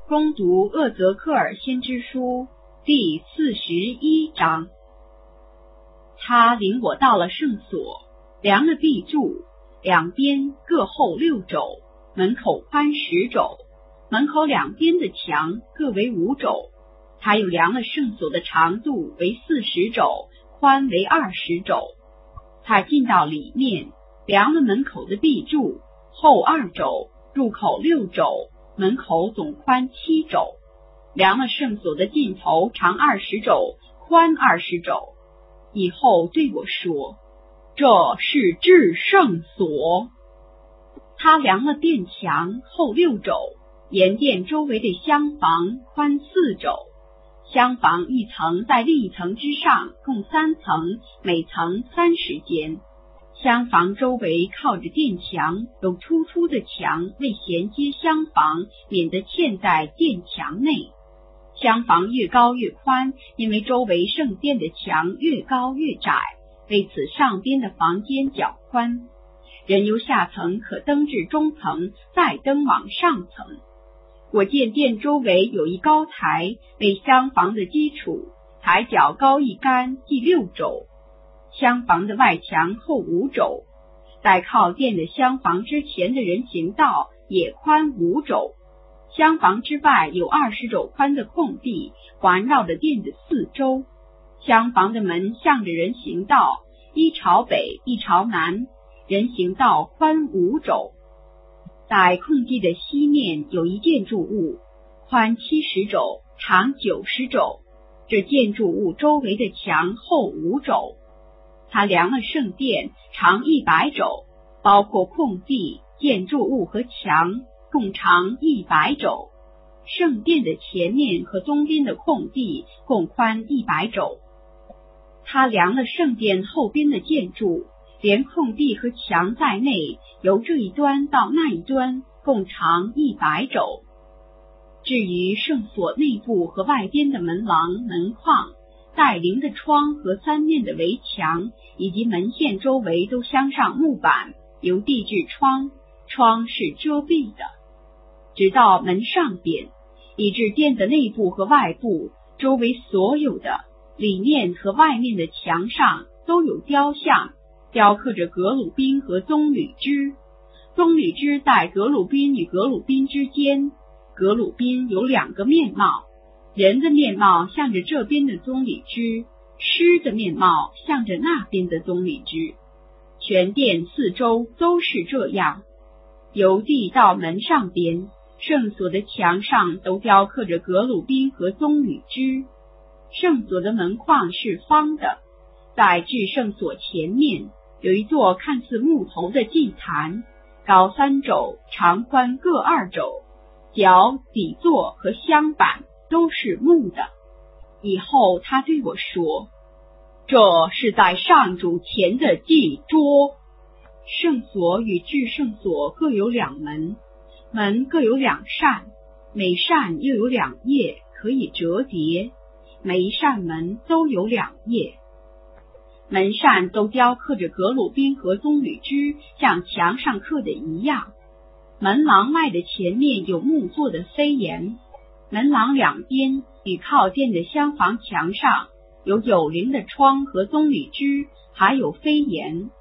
恭读厄泽克尔先知书第41章。他领我到了圣所，量了壁柱，两边各厚6肘，门口宽10肘，门口两边的墙各为5肘。他又量了圣所的长度为40肘，宽为20肘。他进到里面，量了门口的壁柱，厚2肘，入口6肘，门口总宽7肘。量了圣所的尽头，长20肘，宽20肘。以后对我说，这是至圣所。他量了殿墙，厚6肘，沿殿周围的厢房宽4肘。厢房一层在另一层之上，共3层，每层30间。厢房周围靠着殿墙，有突出的墙为衔接厢房，免得嵌在殿墙内。厢房越高越宽，因为周围圣殿的墙越高越窄，为此上边的房间较宽。人由下层可登至中层，再登往上层。我见殿周围有一高台，为厢房的基础，台角高1竿，计6肘。厢房的外墙厚5肘，在靠殿的厢房之前的人行道也宽5肘。厢房之外有20肘宽的空地，环绕着殿的4周。厢房的门向着人行道，一朝北，一朝南，人行道宽5肘。在空地的西面有一建筑物，宽70肘，长90肘。这建筑物周围的墙厚5肘。他量了圣殿，长100肘，包括空地、建筑物和墙，共长100肘。圣殿的前面和东边的空地共宽100肘。他量了圣殿后边的建筑，连空地和墙在内，由这一端到那一端，共长100肘。至于圣所内部和外边的门廊、门框、带棂的窗和3面的围墙，以及门线周围都镶上木板，由地制窗，窗是遮蔽的，直到门上边，以致殿的内部和外部周围所有的里面和外面的墙上都有雕像，雕刻着革鲁宾和棕榈枝。棕榈枝在革鲁宾与革鲁宾之间，革鲁宾有2个面貌，人的面貌向着这边的棕榈枝，狮的面貌向着那边的棕榈枝。全殿4周都是这样。由地到门上边，圣所的墙上都雕刻着革鲁宾和棕榈枝。圣所的门框是方的，在至圣所前面有一座看似木头的祭坛，高3肘，长宽各2肘，脚、底座和镶板都是木的。以后他对我说，这是在上主前的祭桌。圣所与至圣所各有2门，门各有2扇，每扇又有2页，可以折叠，每一扇门都有2页。门扇都雕刻着革鲁宾和棕榈枝，像墙上刻的一样。门廊外的前面有木做的飞檐，门廊两边与靠殿的厢房墙上有有棱的窗和棕榈枝，还有飞檐。